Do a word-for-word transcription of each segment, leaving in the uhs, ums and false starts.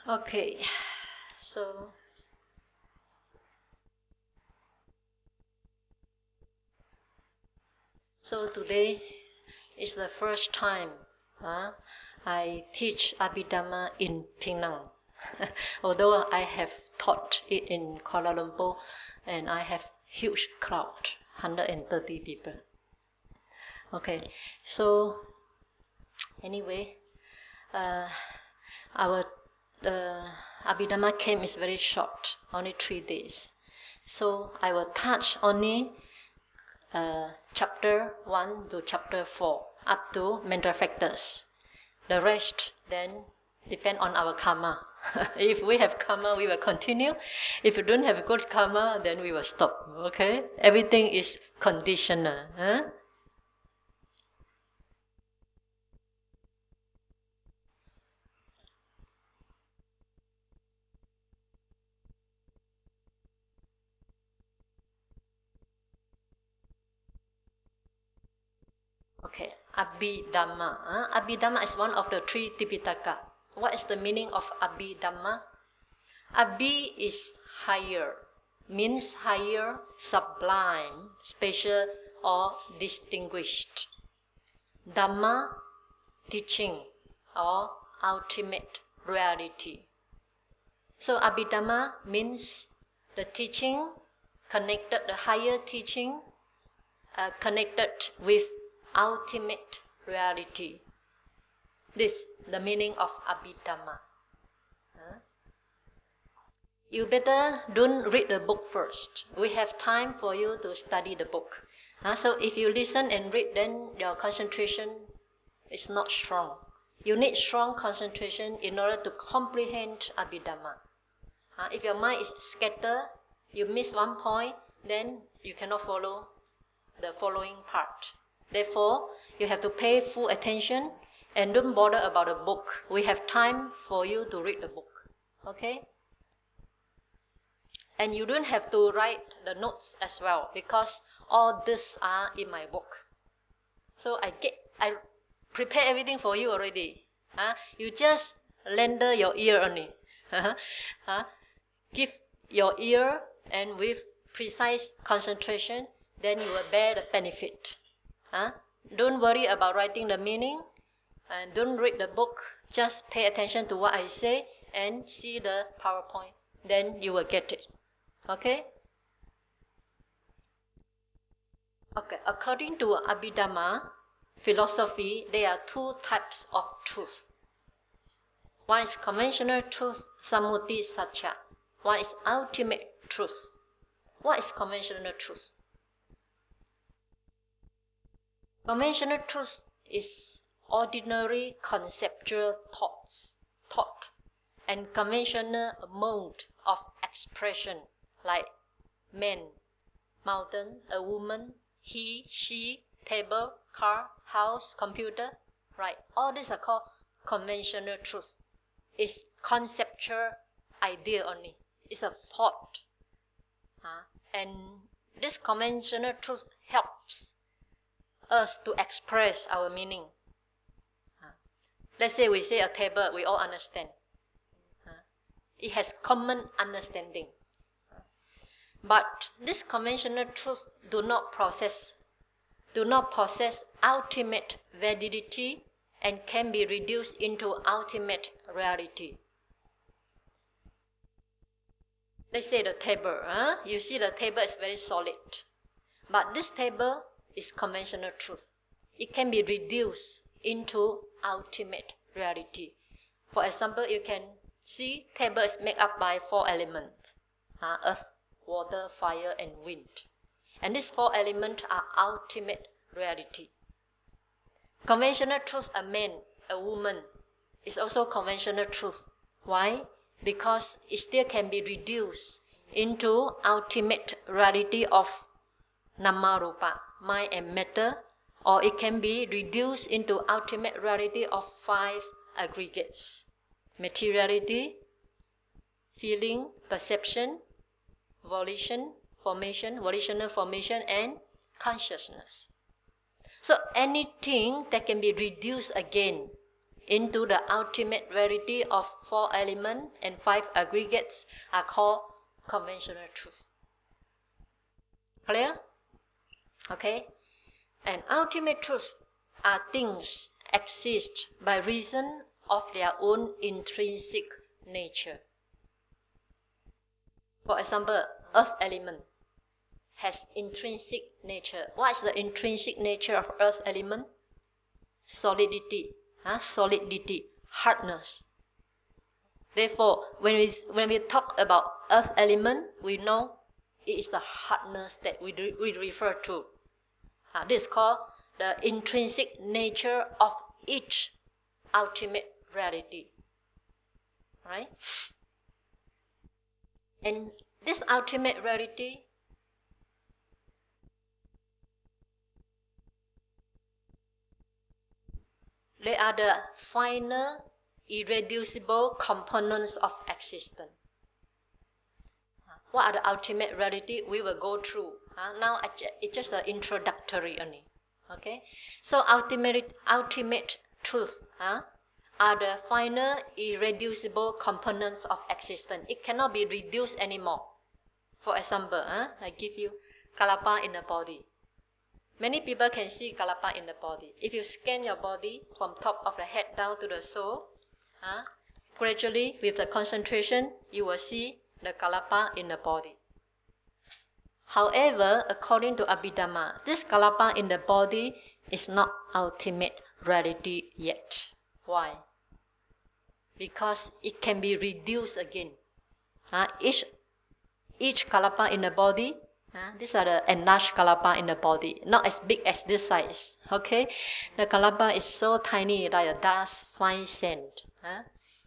Okay, so so today is the first time uh, I teach Abhidhamma in Penang. Although I have taught it in Kuala Lumpur, and I have huge crowd, one hundred thirty people. Okay, so anyway, uh, our uh, Abhidhamma camp is very short, only three days. So I will touch only uh, chapter one to chapter four, up to mental factors. The rest then depend on our karma. If we have karma, we will continue. If you don't have good karma, then we will stop. Okay? Everything is conditional. Huh? Okay, Abhidhamma. Huh? Abhidhamma is one of the three Tipitaka. What is the meaning of Abhidhamma? Abhi is higher, means higher, sublime, special, or distinguished. Dhamma, teaching, or ultimate reality. So Abhidhamma means the teaching connected, the higher teaching uh, connected with ultimate reality. This the meaning of Abhidhamma. Huh? You better don't read the book first. We have time for you to study the book. Uh, so if you listen and read, then your concentration is not strong. You need strong concentration in order to comprehend Abhidhamma. Uh, if your mind is scattered, you miss one point, then you cannot follow the following part. Therefore, you have to pay full attention and don't bother about the book. We have time for you to read the book. Okay? And you don't have to write the notes as well, because all these are in my book. So I get I prepare everything for you already. Huh? You just lender your ear only. huh? Give your ear, and with precise concentration, then you will bear the benefit. Huh? Don't worry about writing the meaning, and don't read the book. Just pay attention to what I say and see the PowerPoint. Then you will get it. Okay? Okay, according to Abhidhamma philosophy, there are two types of truth. One is conventional truth, Sammuti Satcha. One is ultimate truth. What is conventional truth? Conventional truth is ordinary conceptual thoughts, thought, and conventional mode of expression, like man, mountain, a woman, he, she, table, car, house, computer, right? All these are called conventional truth. It's conceptual idea only. It's a thought. Uh, and this conventional truth helps us to express our meaning. Uh, let's say we say a table, we all understand. Uh, it has common understanding. But this conventional truth do not process, do not possess ultimate validity and can be reduced into ultimate reality. Let's say the table. Huh? You see the table is very solid. But this table is conventional truth. It can be reduced into ultimate reality. For example, you can see table is made up by four elements. Uh, earth, water, fire, and wind. And these four elements are ultimate reality. Conventional truth, a man, a woman, is also conventional truth. Why? Because it still can be reduced into ultimate reality of Nama Rupa, mind and matter, or it can be reduced into ultimate reality of five aggregates: materiality, feeling, perception, volition, formation, volitional formation, and consciousness. So anything that can be reduced again into the ultimate reality of four elements and five aggregates are called conventional truth. Clear? Okay? And ultimate truth are things exist by reason of their own intrinsic nature. For example, earth element has intrinsic nature. What is the intrinsic nature of earth element? Solidity, huh? solidity, hardness. Therefore, when we, when we talk about earth element, we know it is the hardness that we, do, we refer to. Uh, this is called the intrinsic nature of each ultimate reality. Right? And this ultimate reality they are the final, irreducible components of existence. What are the ultimate reality? We will go through. Uh, now it's just an introductory only. Okay? So ultimate, ultimate truth uh, are the final, irreducible components of existence. It cannot be reduced anymore. For example, uh, I give you kalapa in the body. Many people can see kalapa in the body. If you scan your body from top of the head down to the soul, uh, gradually with the concentration, you will see the kalapa in the body. However, according to Abhidhamma, this kalapa in the body is not ultimate reality yet. Why? Because it can be reduced again. Uh, each, each kalapa in the body, uh, these are the enlarged kalapa in the body, not as big as this size. Okay, the kalapa is so tiny like a dust fine sand. Uh.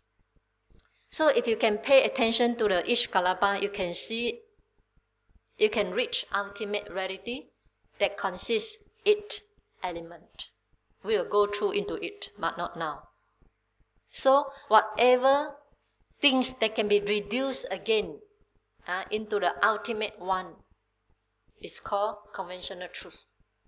So if you can pay attention to the each kalapa, you can see, you can reach ultimate reality that consists eight elements. We will go through into it, but not now. So whatever things that can be reduced again uh, into the ultimate one is called conventional truth.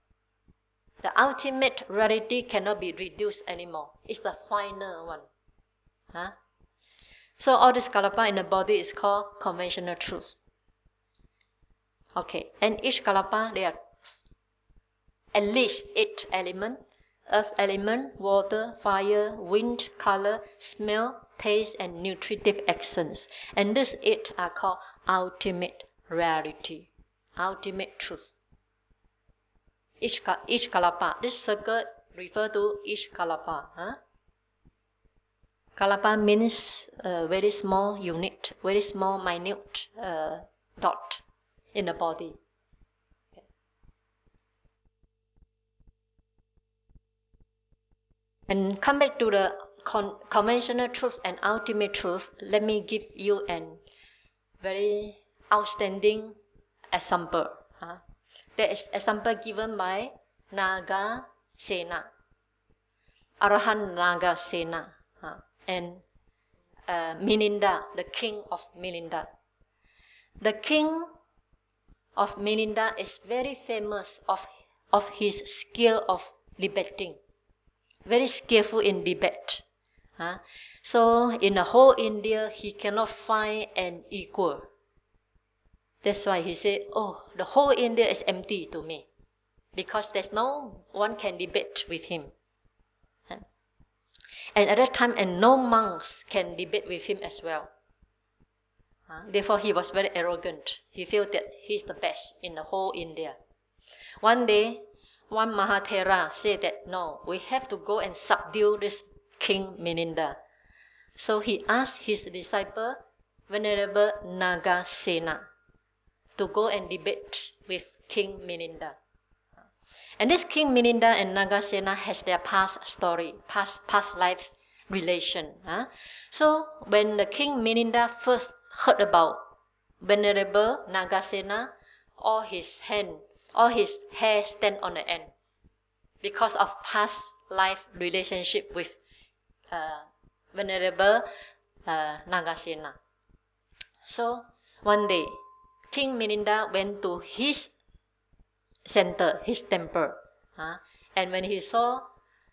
The ultimate reality cannot be reduced anymore. It's the final one. Huh? So all this kalapa in the body is called conventional truth. Okay, and each kalapa, there are at least eight elements. Earth element, water, fire, wind, color, smell, taste, and nutritive essence. And these eight are called ultimate reality, ultimate truth. Each, each kalapa, this circle refers to each kalapa. Huh? Kalapa means a very small unit, very small, minute uh, dot in the body. Okay. And come back to the con- conventional truth and ultimate truth. Let me give you a very outstanding example. Huh? There is example given by Naga Sena, Arahan Naga Sena, huh? and uh, Milinda, the king of Milinda. The king of Milinda is very famous of, of his skill of debating, very skillful in debate. Huh? So in the whole India, he cannot find an equal. That's why he said, oh, the whole India is empty to me, because there's no one can debate with him. Huh? And at that time, and no monks can debate with him as well. Uh, therefore, he was very arrogant. He felt that he's the best in the whole India. One day, one Mahathera said that, no, we have to go and subdue this King Milinda. So he asked his disciple, Venerable Nagasena, to go and debate with King Milinda. And this King Milinda and Nagasena has their past story, past, past life relation. Huh? So when the King Milinda first heard about Venerable Nagasena, all his hand, all his hair stand on the end because of past life relationship with uh, Venerable uh, Nagasena. So one day, King Milinda went to his center, his temple, uh, and when he saw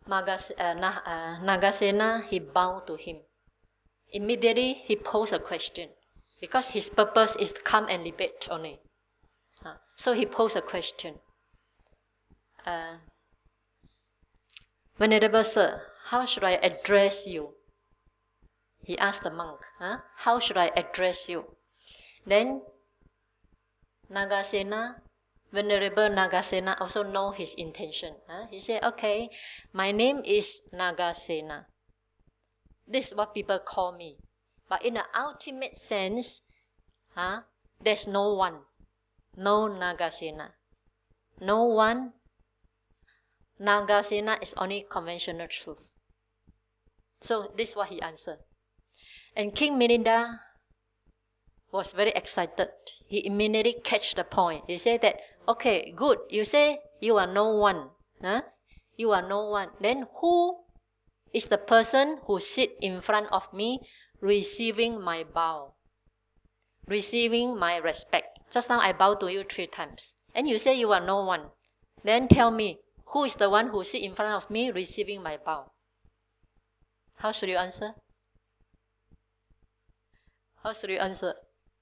Magas, uh, Na, uh, Nagasena, he bowed to him. Immediately he posed a question, because his purpose is to come and debate only. Uh, so he posed a question. Uh, Venerable Sir, how should I address you? He asked the monk, huh? How should I address you? Then Nagasena, Venerable Nagasena also know his intention. Huh? He said, okay, my name is Nagasena. This is what people call me. But in the ultimate sense, huh, there's no one. No Nagasena. No one. Nagasena is only conventional truth. So this is what he answered. And King Milinda was very excited. He immediately catch the point. He said that, okay, good. You say you are no one. Huh? You are no one. Then who is the person who sit in front of me receiving my bow? Receiving my respect. Just now I bow to you three times. And you say you are no one. Then tell me, who is the one who sit in front of me receiving my bow? How should you answer? How should you answer?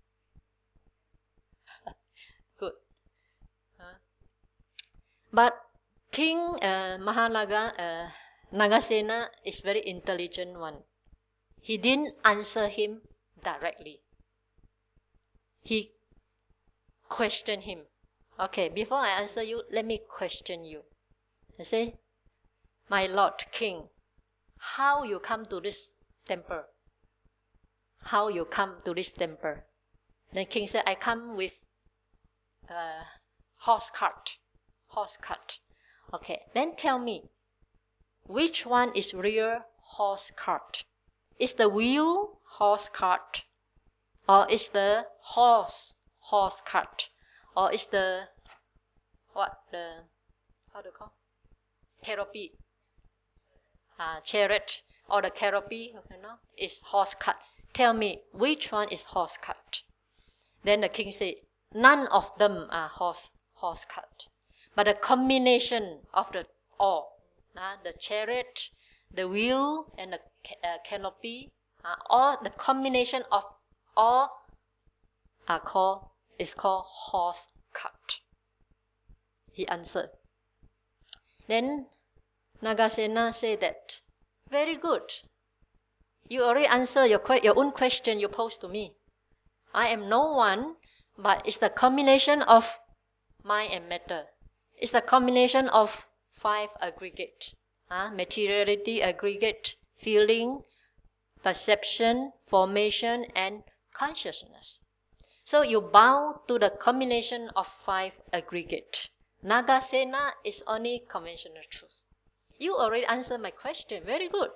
Good. Huh? But King uh, Mahanaga, uh, Nagasena is very intelligent one. He didn't answer him directly. He questioned him. Okay, before I answer you, let me question you. I say, my Lord King, how you come to this temple? How you come to this temple? Then King said, I come with a horse cart. Horse cart. Okay, then tell me, which one is real horse cart? Is the wheel horse cart? Or is the horse horse cart? Or is the, what, the, how do you call? Canopy. Uh, chariot. Or the canopy, you know, is horse cart. Tell me, which one is horse cart? Then the king said, none of them are horse horse cart. But a combination of the all, uh, the chariot, the wheel, and the uh, canopy, uh, all the combination of all are called is called horse cart. He answered. Then Nagasena said that, very good. You already answered your que- your own question you posed to me. I am no one, but it's the combination of mind and matter. It's the combination of five aggregate. Uh, materiality aggregate, feeling, perception, formation, and consciousness. So you bow to the combination of five aggregate. Nagasena is only conventional truth. You already answered my question. Very good.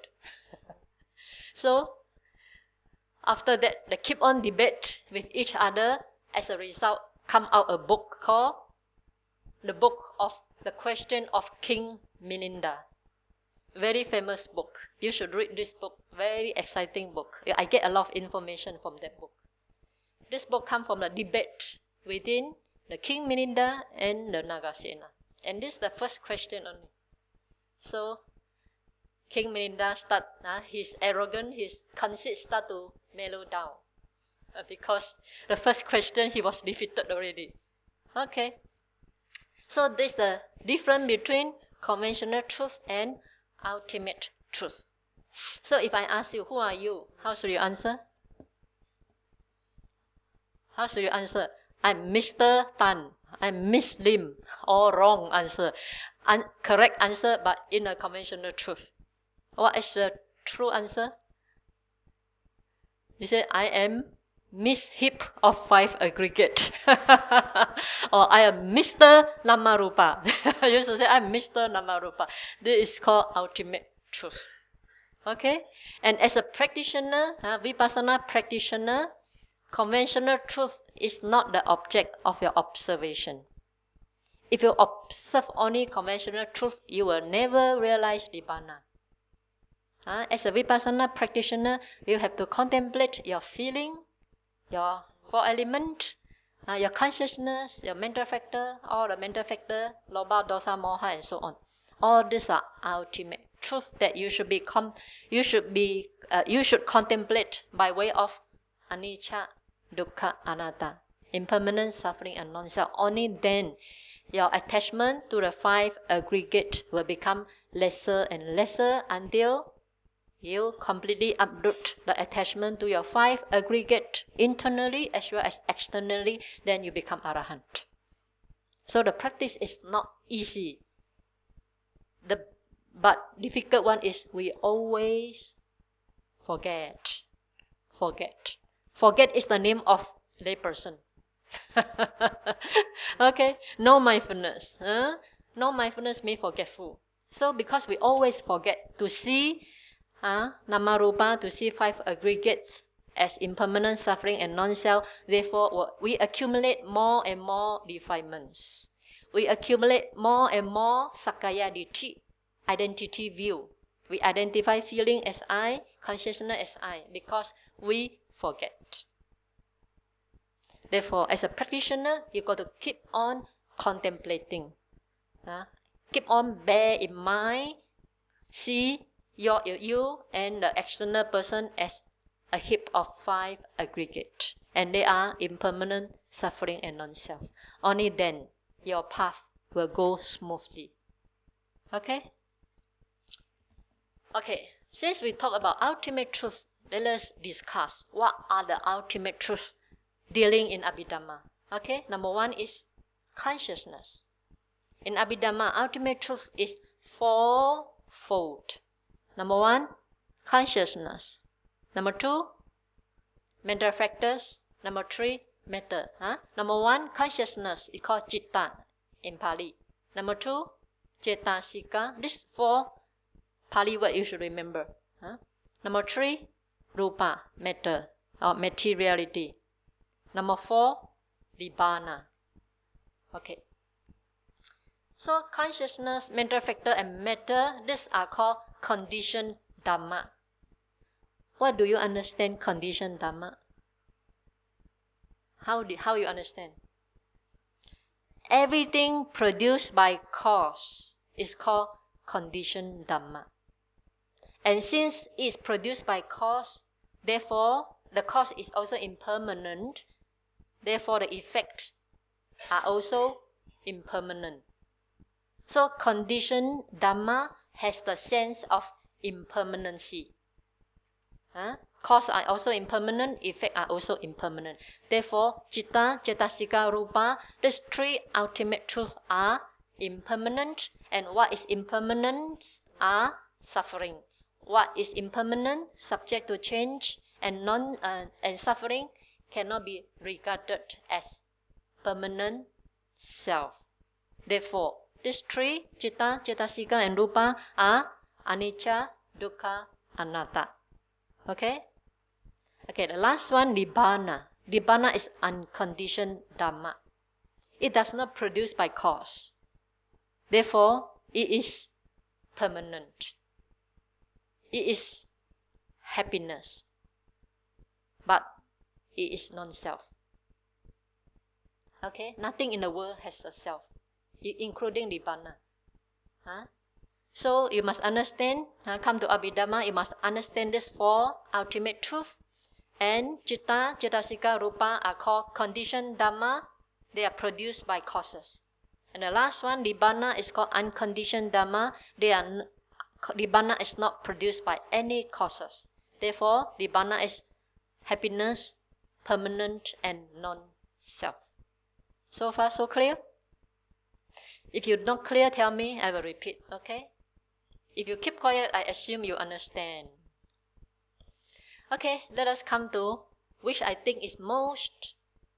So after that, they keep on debate with each other. As a result, come out a book called The Book of the Question of King Milinda. Very famous book. You should read this book. Very exciting book. I get a lot of information from that book. This book comes from the debate within the King Milinda and the Nagasena. And this is the first question only. So King Milinda start, uh, his arrogance, his conceit start to mellow down. Uh, because the first question he was defeated already. Okay. So this is the difference between conventional truth and ultimate truth. So if I ask you, who are you? How should you answer? How should you answer? I'm Mister Tan. I'm Miss Lim. All wrong answer. Un- correct answer, but in a conventional truth. What is the true answer? You say, I am Miss Hip of five aggregate. Or I am Mister Namarupa. You used to say, I'm Mister Namarupa. This is called ultimate truth. Okay? And as a practitioner, uh, Vipassana practitioner, conventional truth is not the object of your observation. If you observe only conventional truth, you will never realize Nibbana. Uh, as a Vipassana practitioner, you have to contemplate your feeling, your four element, uh, your consciousness, your mental factor, all the mental factor, lobha, dosa, moha, and so on. All these are ultimate truth that you should be com- you should be uh, you should contemplate by way of anicca, dukkha, anatta, impermanent, suffering, and non-self. Only then your attachment to the five aggregate will become lesser and lesser until you completely uproot the attachment to your five aggregate internally as well as externally. Then you become arahant. So the practice is not easy. The but difficult one is we always forget. Forget. Forget is the name of layperson. Okay, no mindfulness. Huh? No mindfulness means forgetful. So because we always forget to see uh, Namarupa, to see five aggregates as impermanent, suffering, and non-self, therefore we accumulate more and more defilements. We accumulate more and more Sakkaya Ditthi, identity view. We identify feeling as I, consciousness as I, because we forget. Therefore, as a practitioner, you got to keep on contemplating. Uh, keep on bear in mind, see your you and the external person as a heap of five aggregate, and they are impermanent, suffering, and non-self. Only then your path will go smoothly. Okay? Okay, since we talk about ultimate truth, let us discuss what are the ultimate truth dealing in Abhidhamma. Okay, number one is consciousness. In Abhidhamma, ultimate truth is fourfold. Number one, consciousness. Number two, mental factors. Number three, matter. Huh? Number one, consciousness is called citta in Pali. Number two, cetasika. These four Pali word you should remember. Huh? Number three, rupa, matter or materiality. Number four, nibbana. Okay. So consciousness, mental factor, and matter, these are called conditioned dhamma. What do you understand conditioned dhamma? How do, how you understand? Everything produced by cause is called conditioned dhamma. And since it's produced by cause, therefore the cause is also impermanent. Therefore the effects are also impermanent. So conditioned dhamma has the sense of impermanency. Huh? Cause are also impermanent, effects are also impermanent. Therefore, citta, cetasika, rupa, these three ultimate truths are impermanent, and what is impermanent are suffering. What is impermanent, subject to change, and non uh, and suffering cannot be regarded as permanent self. Therefore, these three, citta, cetasika, and rupa, are anicca, dukkha, anatta. Okay? Okay, the last one, nibbana. Nibbana is unconditioned dhamma. It does not produce by cause. Therefore, it is permanent. It is happiness. But it is non-self. Okay? Nothing in the world has a self, including nibbana. Huh? So you must understand, uh, come to Abhidhamma, you must understand these four ultimate truths. And citta, cetasika, rupa are called conditioned dhamma. They are produced by causes. And the last one, nibbana, is called unconditioned dhamma. They are, nibbana is not produced by any causes. Therefore, nibbana is happiness, permanent, and non-self. So far, so clear? If you're not clear, tell me, I will repeat, okay? If you keep quiet, I assume you understand. Okay, let us come to which I think is most,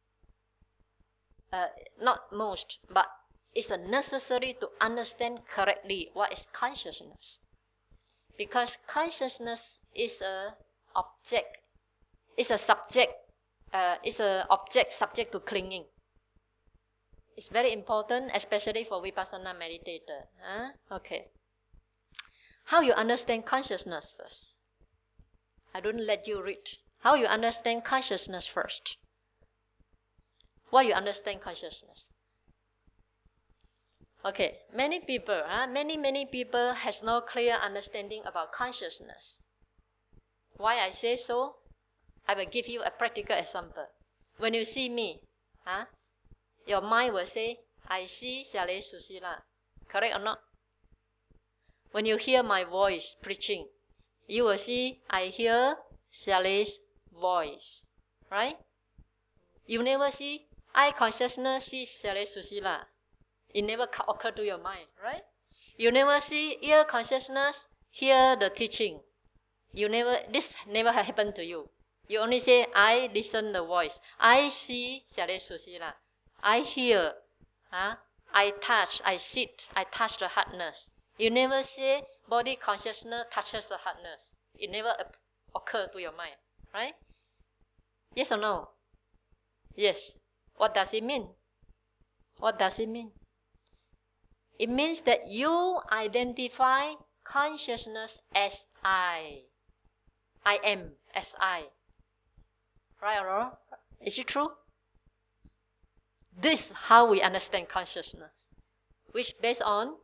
uh, not most, but it's a necessary to understand correctly what is consciousness. Because consciousness is a object, is a subject, uh, is a object subject to clinging. It's very important, especially for Vipassana meditator. Huh? Okay. How you understand consciousness first? I don't let you read. How you understand consciousness first? What you understand consciousness? Okay, many people, huh? many, many people has no clear understanding about consciousness. Why I say so? I will give you a practical example. When you see me, huh? Your mind will say, I see Xiale Susila. Correct or not? When you hear my voice preaching, you will see, I hear Xiale's voice. Right? You never see, I consciousness sees Xiale Susila. It never occur to your mind, right? You never see ear consciousness, hear the teaching. You never, this never happened to you. You only say, I listen the voice. I see Xiale Susila. I hear. Huh? I touch, I sit, I touch the hardness. You never say body consciousness touches the hardness. It never occur to your mind, right? Yes or no? Yes. What does it mean? What does it mean? It means that you identify consciousness as I. I am as I. Right or wrong? Is it true? This is how we understand consciousness, which based on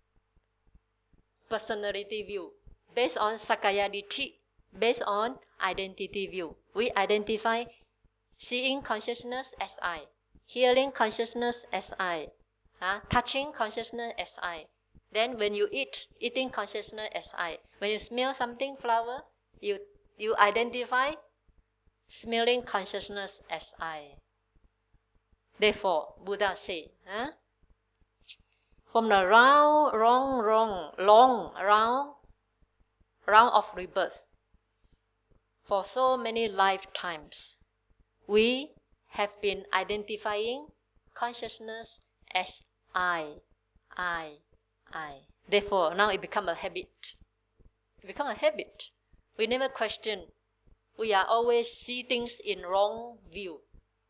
personality view, based on Sakaya Ditti, based on identity view. We identify seeing consciousness as I, hearing consciousness as I, huh? touching consciousness as I. Then when you eat, eating consciousness as I. When you smell something, flower, you, you identify smelling consciousness as I. Therefore, Buddha say, huh? From the round, wrong, wrong, long, round, round of rebirth, for so many lifetimes, we have been identifying consciousness as I, I, I. Therefore, now it becomes a habit. It becomes a habit. We never question. We are always see things in wrong view.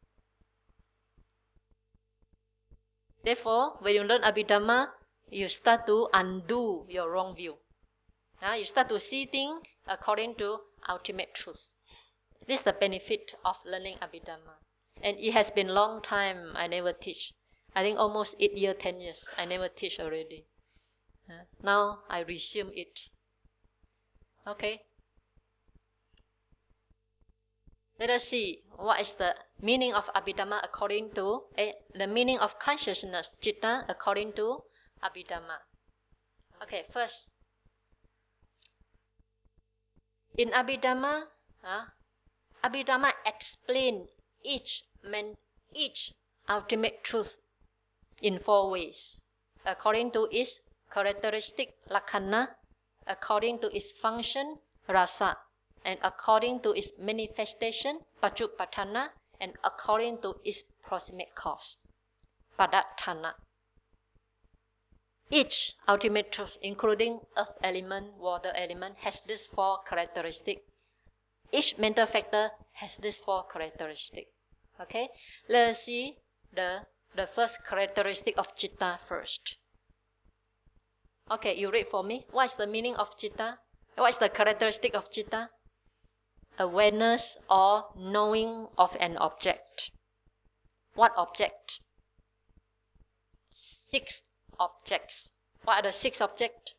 Therefore, when you learn Abhidhamma, you start to undo your wrong view. Now you start to see things according to ultimate truth. This is the benefit of learning Abhidhamma. And it has been a long time I never teach. I think almost eight years, ten years, I never teach already. Uh, now I resume it. Okay? Let us see what is the meaning of Abhidhamma according to, eh, the meaning of consciousness, citta, according to Abhidhamma. Okay, first, in Abhidhamma, uh, Abhidhamma explains each man, each ultimate truth in four ways, according to its characteristic lakkhana, according to its function rasa, and according to its manifestation paccupatthana, and according to its proximate cause padatthana. Each ultimate truth, including earth element, water element, has these four characteristics. Each mental factor has these four characteristics. Okay, let's see the the first characteristic of citta first. Okay, you read for me. What is the meaning of citta? What is the characteristic of citta? Awareness or knowing of an object. What object? Six objects. What are the six objects?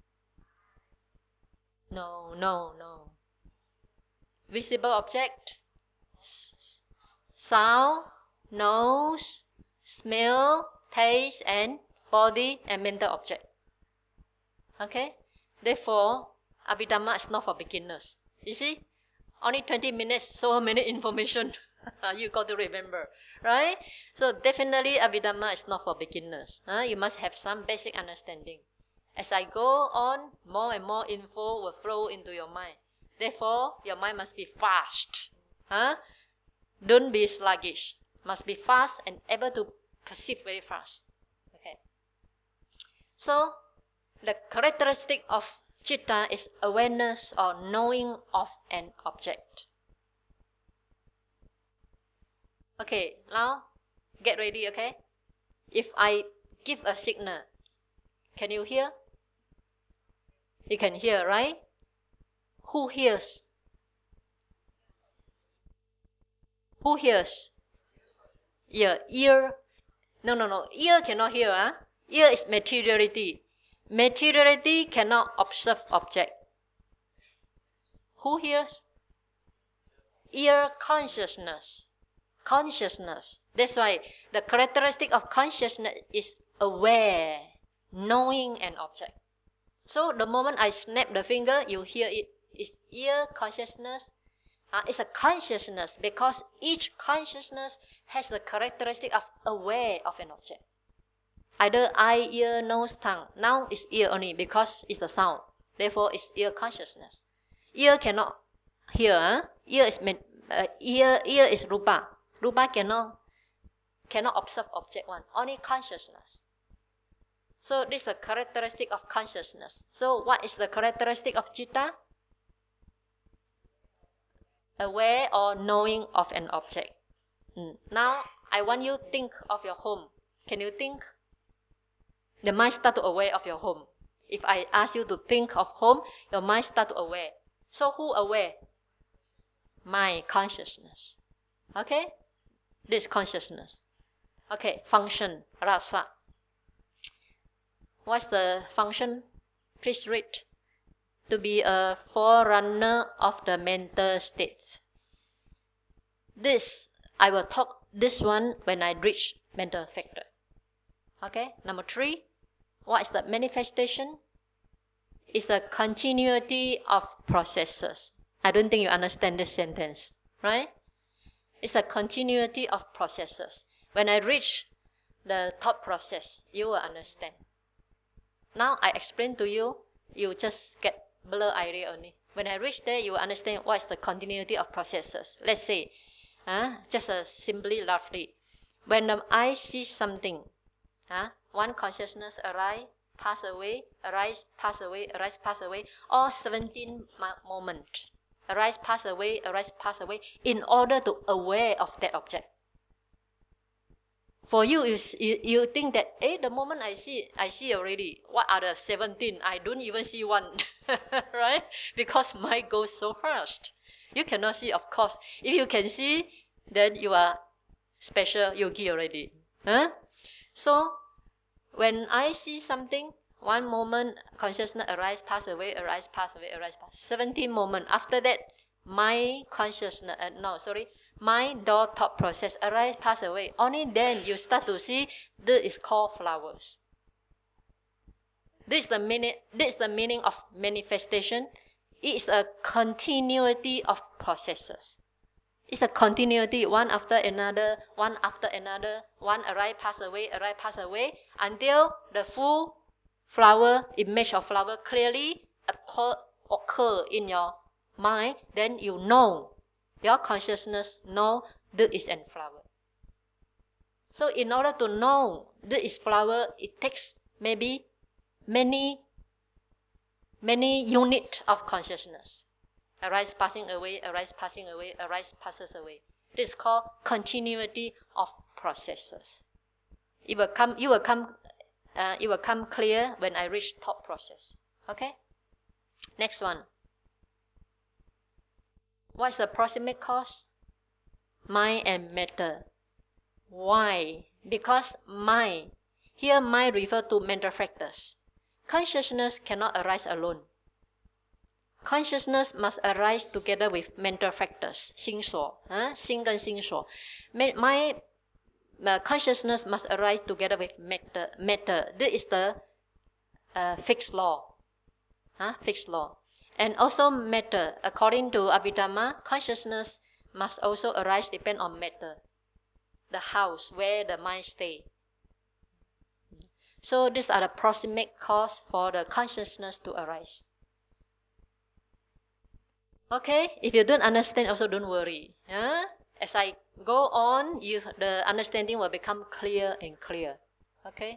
No, no, no. Visible object, S- sound, nose, smell, taste, and body and mental object. Okay? Therefore, Abhidhamma is not for beginners. You see? Only twenty minutes, so many information you got to remember. Right? So definitely Abhidhamma is not for beginners. Huh? You must have some basic understanding. As I go on, more and more info will flow into your mind. Therefore, your mind must be fast. Huh? Don't be sluggish. Must be fast and able to perceive very fast. Okay. So, the characteristic of citta is awareness or knowing of an object. Okay, now get ready, okay? If I give a signal, can you hear? You can hear, right? Who hears? Who hears? Ear. Ear. No, no, no. Ear cannot hear, huh? Ear is materiality. Materiality cannot observe object. Who hears? Ear consciousness. Consciousness. That's why the characteristic of consciousness is aware, knowing an object. So the moment I snap the finger, you hear it. It's ear consciousness. Uh, it's a consciousness because each consciousness has the characteristic of aware of an object. Either eye, ear, nose, tongue. Now it's ear only because it's the sound. Therefore, it's ear consciousness. Ear cannot hear. Huh? Ear is uh, ear. Ear is rupa. Rupa cannot cannot observe object one. Only consciousness. So this is the characteristic of consciousness. So what is the characteristic of citta? Aware or knowing of an object. Mm. Now I want you to think of your home. Can you think? The mind start to aware of your home. If I ask you to think of home, your mind start to aware. So who aware? Mind, consciousness. Okay? This consciousness. Okay, function, rasa. What's the function? Please read. To be a forerunner of the mental states. This, I will talk this one when I reach mental factor. Okay, number three. What is the manifestation? It's a continuity of processes. I don't think you understand this sentence, right? It's a continuity of processes. When I reach the thought process, you will understand. Now I explain to you, you just get blur idea only. When I reach there, you will understand what is the continuity of processes. Let's say, uh, just uh, simply roughly, when the eye sees something, uh, one consciousness arise, pass away, arise, pass away, arise, pass away, all seventeen moments. Arise, pass away, arise, pass away, in order to aware of that object. For you, you, you think that, eh, the moment I see, I see already. What are the seventeen? I don't even see one, right? Because mind goes so fast. You cannot see, of course. If you can see, then you are special yogi already. Huh? So, when I see something, one moment, consciousness arise, pass away, arise, pass away, arise, pass. seventeen moments. After that, my consciousness, uh, no, sorry, mind, door, thought process, arise, pass away. Only then you start to see this is called flowers. This is the meaning, this is the meaning of manifestation. It is a continuity of processes. It's a continuity, one after another, one after another, one arise, pass away, arise, pass away, until the full flower, image of flower clearly occur, occur in your mind, then you know, your consciousness know this is a flower. So in order to know this is flower, it takes maybe many, many units of consciousness. Arise, passing away, arise, passing away, arise, passes away. This is called continuity of processes. It will come, it will come, uh, it will come clear when I reach thought process. Okay? Next one. What is the proximate cause? Mind and matter. Why? Because mind. Here mind refers to mental factors. Consciousness cannot arise alone. Consciousness must arise together with mental factors, 心所, huh? 心跟心所. My uh, consciousness must arise together with matter. matter. This is the uh, fixed law. Huh? Fixed law. And also matter. According to Abhidhamma, consciousness must also arise depend on matter. The house where the mind stays. So these are the proximate cause for the consciousness to arise. Okay, if you don't understand, also don't worry. Huh? As I go on, you, the understanding will become clear and clear. Okay?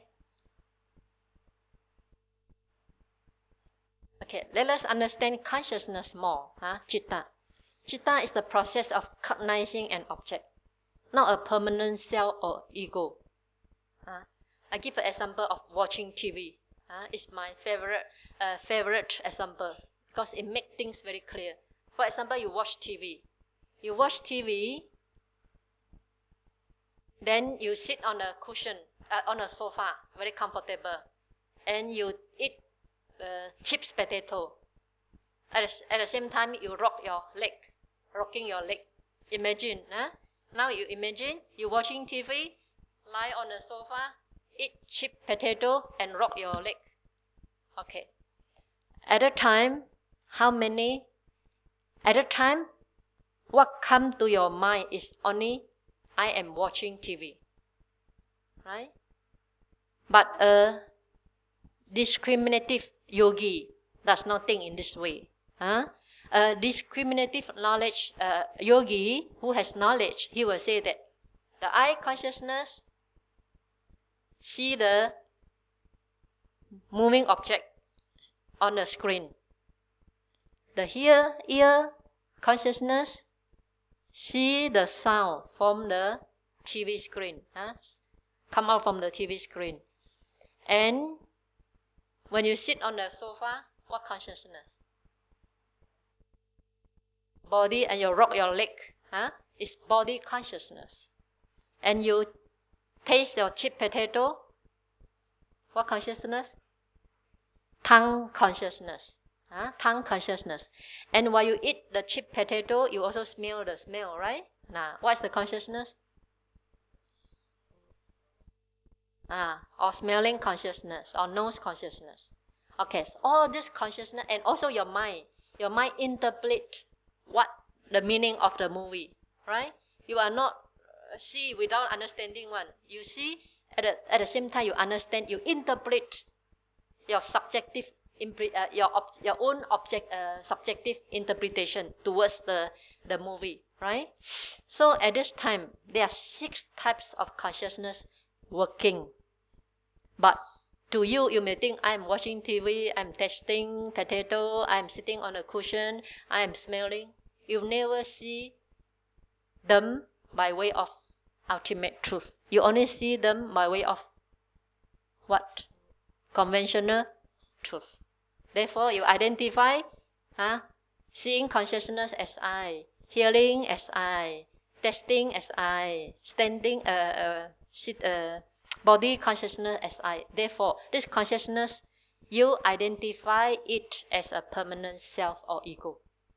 Okay, let us understand consciousness more. Huh? Citta. Citta is the process of cognizing an object, not a permanent self or ego. Huh? I give an example of watching T V. Huh? It's my favorite, uh, favorite example because it makes things very clear. For example, you watch T V. You watch T V, then you sit on a cushion, uh, on a sofa, very comfortable, and you eat uh, chips potato. At the, at the same time, you rock your leg, rocking your leg. Imagine, huh? Now you imagine you watching T V, lie on the sofa, eat chip potato, and rock your leg. Okay. At that time, how many? At that time, what comes to your mind is only, I am watching T V. Right? But a discriminative yogi does not think in this way. Huh? A discriminative knowledge uh, yogi who has knowledge, he will say that the eye consciousness see the moving object on the screen. The ear, ear consciousness see the sound from the T V screen, huh? Come out from the T V screen. And when you sit on the sofa, what consciousness? Body, and you rock your leg, huh? It's body consciousness. And you taste your chip potato, what consciousness? Tongue consciousness. Huh? Tongue consciousness. And while you eat the chip potato, you also smell the smell, right? Now, what's the consciousness? Ah, or smelling consciousness, or nose consciousness. Okay, so all this consciousness, and also your mind. Your mind interpret what the meaning of the movie, right? You are not uh, see without understanding one. You see, at the, at the same time you understand, you interpret your subjective, uh, your ob- your own object, uh, subjective interpretation towards the the movie, right? So at this time, there are six types of consciousness working. But to you, you may think, I'm watching T V, I'm tasting potato, I'm sitting on a cushion, I'm smelling. You never see them by way of ultimate truth. You only see them by way of what? Conventional truth. Therefore, you identify huh, seeing consciousness as I, hearing as I, tasting as I, standing, uh, uh, sit, uh, body consciousness as I. Therefore, this consciousness, you identify it as a permanent self or ego.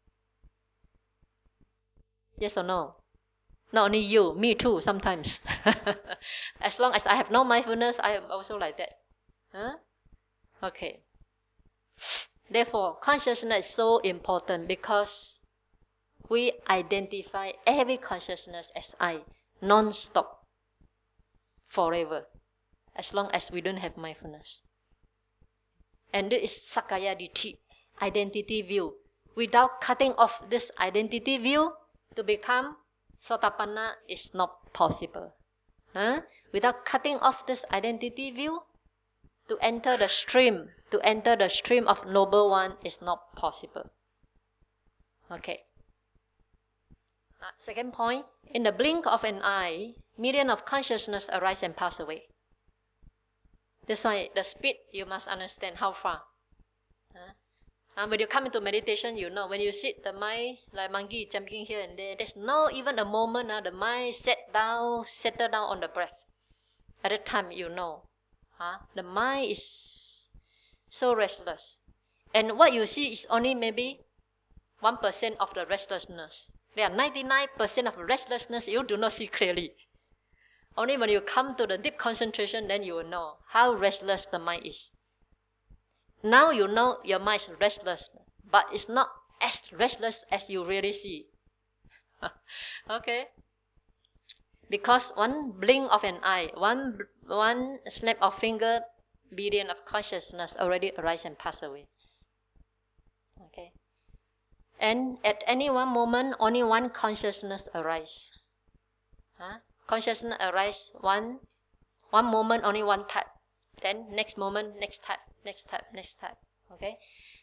Yes or no? Not only you, me too sometimes. As long as I have no mindfulness, I am also like that. Huh? Okay. Therefore, consciousness is so important because we identify every consciousness as I, non-stop, forever, as long as we don't have mindfulness. And this is Sakaya Ditti, identity view. Without cutting off this identity view, to become Sotapanna is not possible. Huh? Without cutting off this identity view, to enter the stream, to enter the stream of Noble One is not possible. Okay. Uh, second point, in the blink of an eye, million of consciousness arise and pass away. That's why the speed, you must understand how far. Uh, and when you come into meditation, you know, when you sit, the mind, like monkey jumping here and there, there's no even a moment, uh, the mind set down, settle down on the breath. At that time, you know, uh, the mind is so restless. And what you see is only maybe one percent of the restlessness. There are ninety-nine percent of restlessness you do not see clearly. Only when you come to the deep concentration, then you will know how restless the mind is. Now you know your mind is restless, but it's not as restless as you really see. Okay? Because one blink of an eye, one, one snap of finger, billion of consciousness already arise and pass away. Okay? And at any one moment, only one consciousness arises. Huh? Consciousness arises one, one moment, only one type. Then next moment, next type, next type, next type. Okay?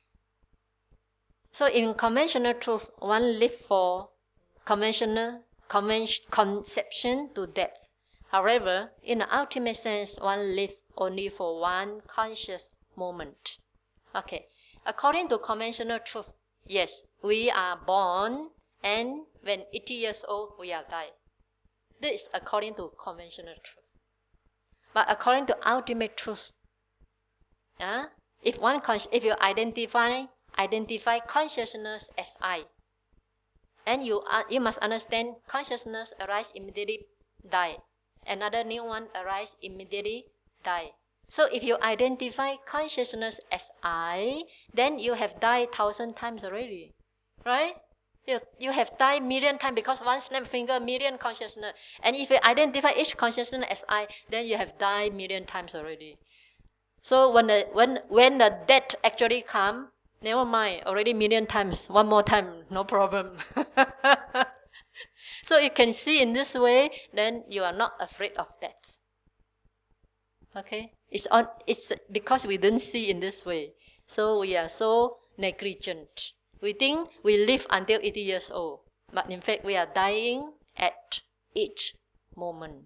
So in conventional truth, one lives for conventional conven- conception to depth. However, in the ultimate sense, one lives only for one conscious moment. Okay. According to conventional truth, yes, we are born, and when eighty years old, we are die. This is according to conventional truth. but according to ultimate truth. Uh, if one if you identify identify consciousness as I, and you uh, you must understand consciousness arise immediately die, another new one arise immediately die. So if you identify consciousness as I, then you have died thousand times already, right? You, you have died million times because one snap finger, million consciousness. And if you identify each consciousness as I, then you have died million times already. So when the when when the death actually come, never mind, already million times, one more time, no problem. So you can see in this way, then you are not afraid of death. Okay, it's on. It's because we don't see in this way, so we are so negligent. We think we live until eighty years old, but in fact we are dying at each moment.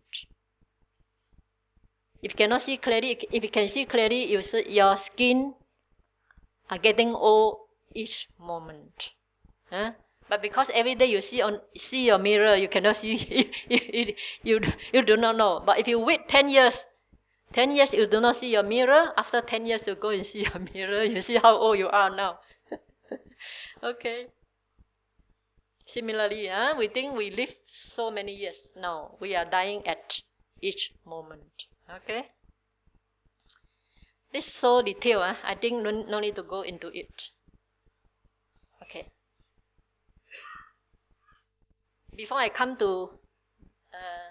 If you cannot see clearly, if you can see clearly, you see your skin are getting old each moment. Huh? But because every day you see on see your mirror, you cannot see. you, you, you, you do not know. But if you wait ten years, ten years you do not see your mirror. After ten years you go and see your mirror. You see how old you are now. Okay. Similarly, huh? We think we live so many years. No, we are dying at each moment. Okay. This is so detailed. Huh? I think no, no need to go into it. Okay. Before I come to uh,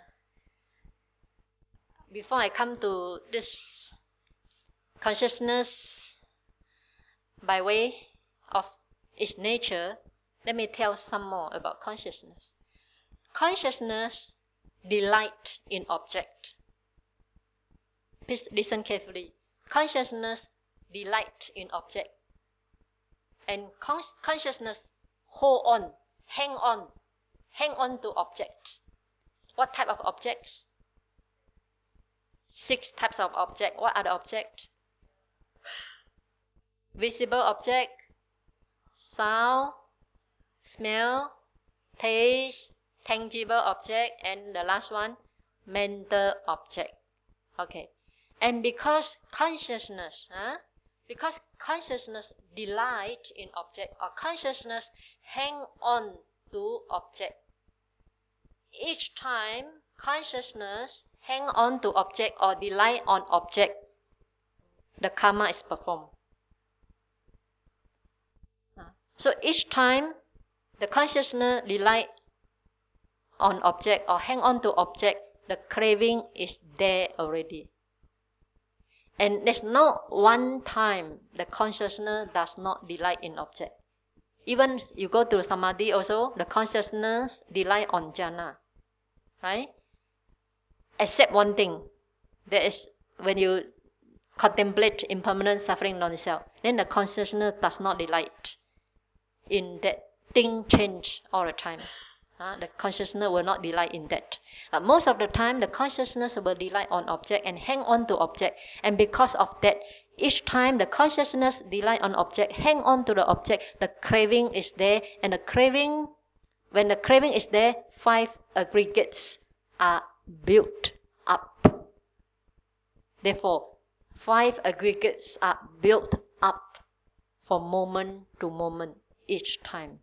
before I come to this consciousness by way of its nature, let me tell some more about consciousness. Consciousness delight in object. Please listen carefully. Consciousness delight in object. And con- consciousness hold on, hang on, hang on to object. What type of objects? Six types of object. What are the objects? Visible object, sound, smell, taste, tangible object, and the last one, mental object. Okay. And because consciousness, huh? because consciousness delight in object, or consciousness hang on to object, each time consciousness hang on to object or delight on object, the karma is performed. So each time the consciousness delight on object or hang on to object, the craving is there already. And there's not one time the consciousness does not delight in object. Even you go to samadhi also, the consciousness delight on jhana. Right? Except one thing. There is when you contemplate impermanent suffering non-self, then the consciousness does not delight in that thing change all the time. Uh, the consciousness will not delight in that. Uh, most of the time, the consciousness will delight on object and hang on to object. And because of that, each time the consciousness delight on object, hang on to the object, the craving is there. And the craving, when the craving is there, five aggregates are built up. Therefore, five aggregates are built up from moment to moment each time.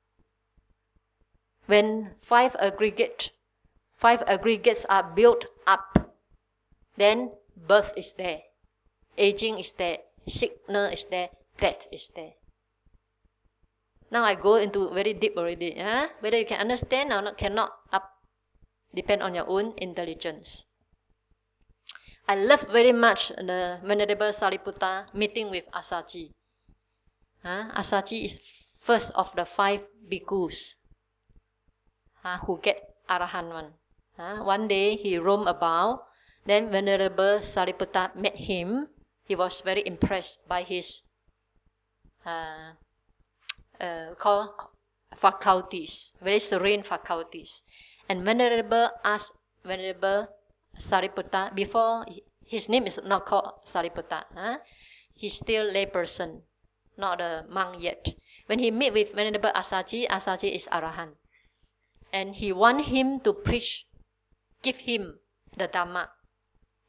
When five aggregate, five aggregates are built up, then birth is there, aging is there, sickness is there, death is there. Now I go into very deep already. Huh? Whether you can understand or not, cannot up, depend on your own intelligence. I love very much the Venerable Sariputta meeting with Asaji. Huh? Asaji is first of the five bhikkhus uh, who get Arahant one. Uh, one day he roamed about, then Venerable Sariputta met him. He was very impressed by his uh, uh, called faculties, very serene faculties. And Venerable asked Venerable Sariputta, before his name is not called Sariputta, huh? He's still lay person, not a monk yet. When he meet with Venerable Asaji, Asaji is Arahant. And he want him to preach, give him the Dhamma.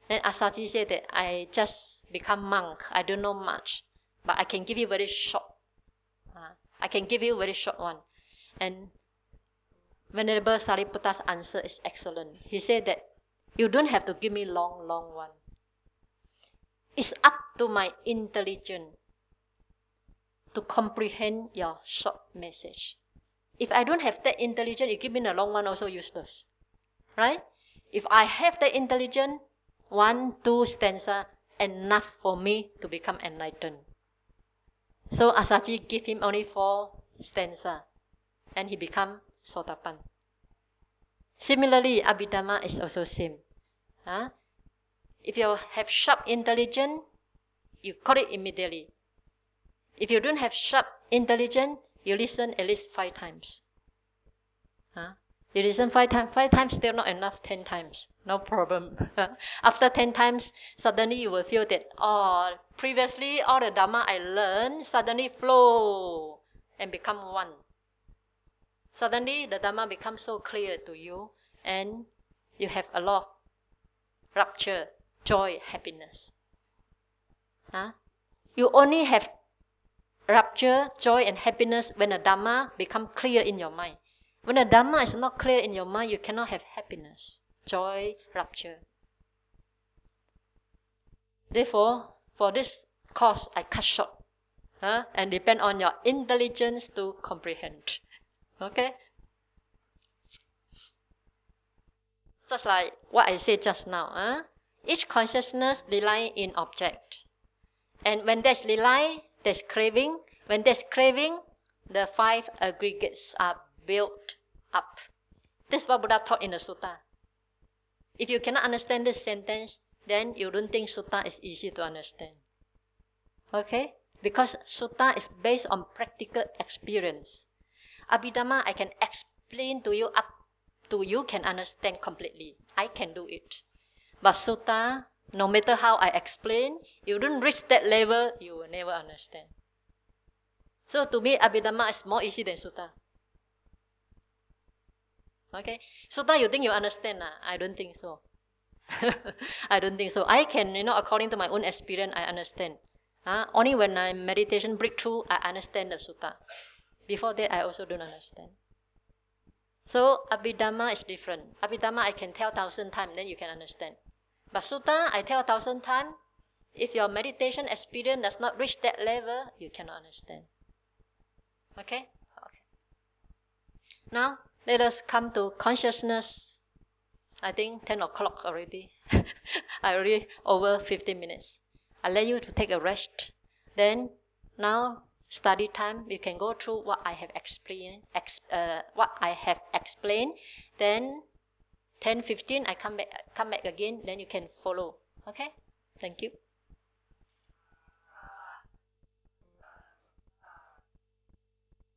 Then Asaji said that I just become monk. I don't know much, but I can give you very short. Uh, I can give you very short one. And Venerable Sariputta's answer is excellent. He said that you don't have to give me long, long one. It's up to my intelligence to comprehend your short message. If I don't have that intelligence, you give me a long one also useless. Right? If I have that intelligence, one, two stanza, enough for me to become enlightened. So Asaji gave him only four stanza, and he become Sotapan. Similarly, Abhidhamma is also same. Huh? If you have sharp intelligence, you call it immediately. If you don't have sharp intelligence, you listen at least five times. Huh? You listen five times, five times still not enough, ten times, no problem. After ten times, suddenly you will feel that, oh, previously all the Dhamma I learned suddenly flow and become one. Suddenly the Dhamma becomes so clear to you and you have a lot of rapture, joy, happiness. Huh? You only have rapture, joy, and happiness when the Dhamma become clear in your mind. When the Dhamma is not clear in your mind, you cannot have happiness, joy, rapture. Therefore, for this course, I cut short huh? and depend on your intelligence to comprehend. Okay? Just like what I said just now. Huh? Each consciousness relies in object. And when there's rely, there's craving. When there's craving, the five aggregates are built up. This is what Buddha taught in the sutta. If you cannot understand this sentence, then you don't think sutta is easy to understand. Okay? Because sutta is based on practical experience. Abhidhamma, I can explain to you up to you can understand completely. I can do it. But sutta, no matter how I explain, you don't reach that level, you will never understand. So to me, Abhidhamma is more easy than sutta. Okay? Sutta, you think you understand? Nah? I don't think so. I don't think so. I can, you know, according to my own experience, I understand. Uh, only when I meditation breakthrough, I understand the sutta. Before that, I also don't understand. So Abhidhamma is different. Abhidhamma, I can tell thousand times, then you can understand. But sutta, I tell thousand times, if your meditation experience does not reach that level, you cannot understand. Okay? Okay. Now, let us come to consciousness. I think ten o'clock already. I already over fifteen minutes. I let you to take a rest. Then, now, study time. You can go through what I have explained. Ex, uh, what I have explained. Then, ten fifteen, I come back, come back again. Then you can follow. Okay? Thank you.